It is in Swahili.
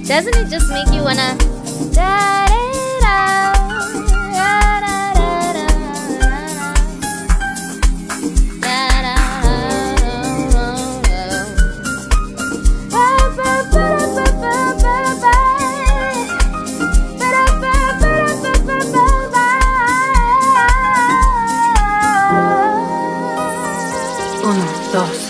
Doesn't it just make you wanna da da da da da da Uno, dos.